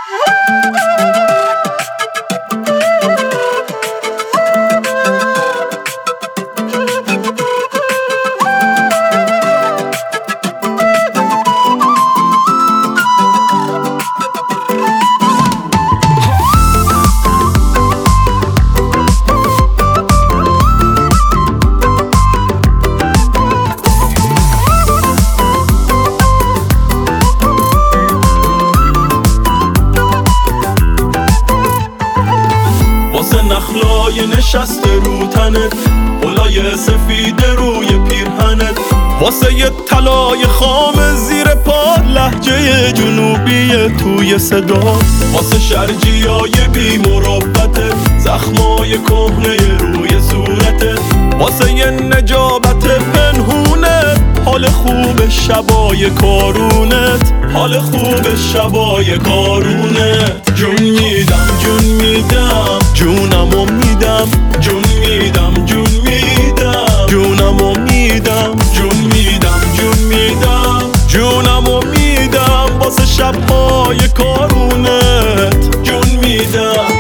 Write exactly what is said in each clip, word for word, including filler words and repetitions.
نخلای نشسته رو تنت، غلای سفید روی پیرهنت، واسه یه طلای خام زیر پاد، لهجه جنوبی توی صدا، واسه شرجیای بی مروتت، زخمای کهنه روی صورتت، واسه یه نجابت پنهونت، حال خوب شبای کارونت، حال خوب شبای کارونت. جون میدم جون میدم جونمو میدم، جون میدم جون میدم جونمو میدم، جون میدم جون میدم جونمو میدم، واسه شبهای کارونت جون میدم.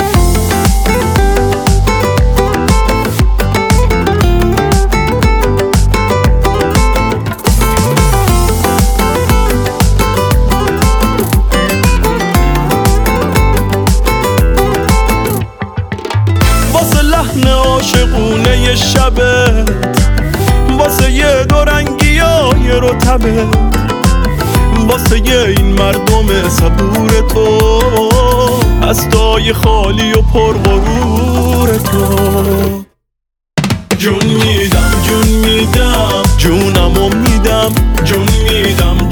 لحن عاشقونه شبت، واسه یه دورنگی های رتبت، واسه یه این مردم صبور تو، هستای خالی و پر غرور تو. جون میدم جون میدم جونمو میدم، جون میدم